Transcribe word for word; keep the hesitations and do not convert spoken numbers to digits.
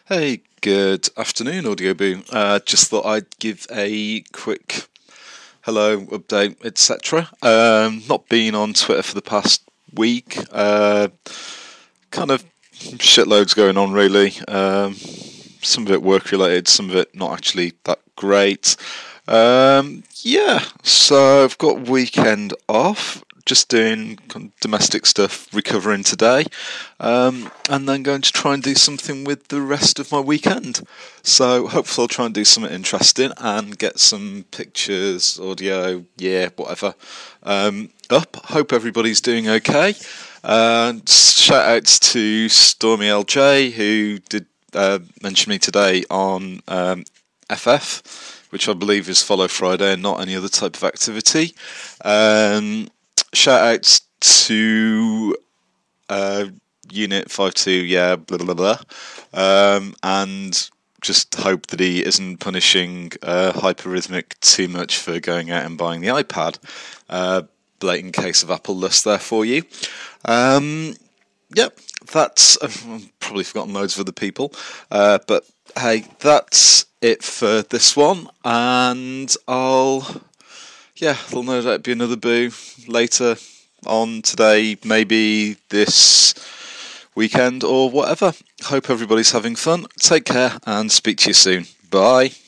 Hey, good afternoon, Audio Boo. Uh, just thought I'd give a quick hello, update, et cetera. Um, not been on Twitter for the past week. Uh, kind of shitloads going on, really. Um, some of it work related, some of it not actually that great. Um, yeah, so I've got weekend off. Just doing domestic stuff, recovering today, um, and then going to try and do something with the rest of my weekend. So hopefully I'll try and do something interesting and get some pictures, audio, yeah, whatever, um, up. Hope everybody's doing okay. Uh, shout outs to Stormy L J, who did uh, mention me today on um, F F, which I believe is Follow Friday and not any other type of activity. Um, shout outs to uh, Unit fifty-two, yeah, blah blah blah, um, and just hope that he isn't punishing uh, Hyperrhythmic too much for going out and buying the iPad. Uh, blatant case of Apple lust there for you. Um, yep, that's I've probably forgotten loads of other people, uh, but hey, that's it for this one, and I'll. Yeah, there'll no doubt be another boo later on today, maybe this weekend or whatever. Hope everybody's having fun. Take care and speak to you soon. Bye.